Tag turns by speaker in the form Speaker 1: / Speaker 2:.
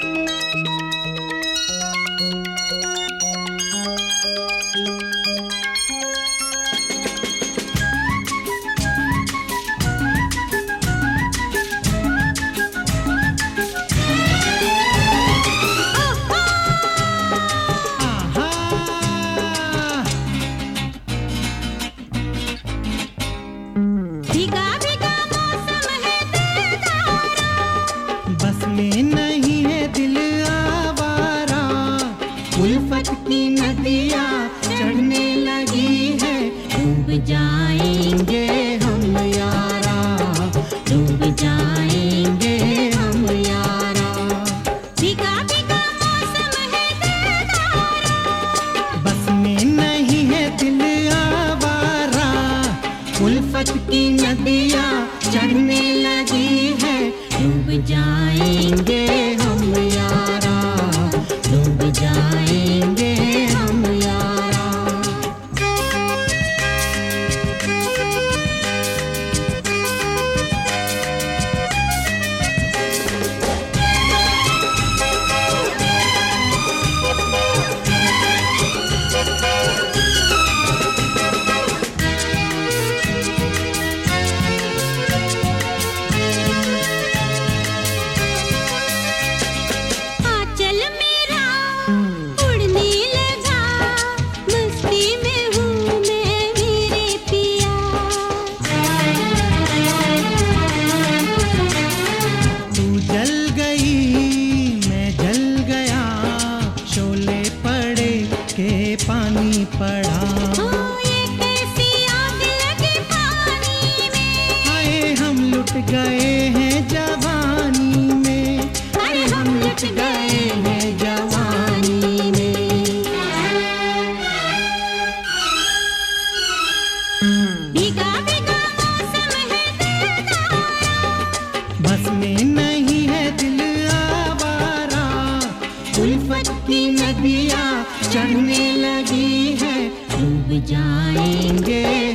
Speaker 1: उल्फत की नदियाँ चढ़ने लगी है, डूब जाएंगे हम यारा, डूब जाएंगे हम यारा। भीगा भीगा मौसम है दिलदारा, बस में नहीं है दिल आवारा। उल्फत की नदियाँ चढ़ने लगी है, डूब जाएंगे हम यारा, डूब जाएंगे हम यारा। पानी पड़ा, ये कैसी आग लगी पानी में, हाय हम लुट गए हैं जवानी में, हाय हम लुट गए हैं जवानी में। भीगा भीगा मौसम है दिलदारा, बस में नहीं है दिल आवारा। उल्फत की नदियाँ चढ़ने लगी है, डूब जाएंगे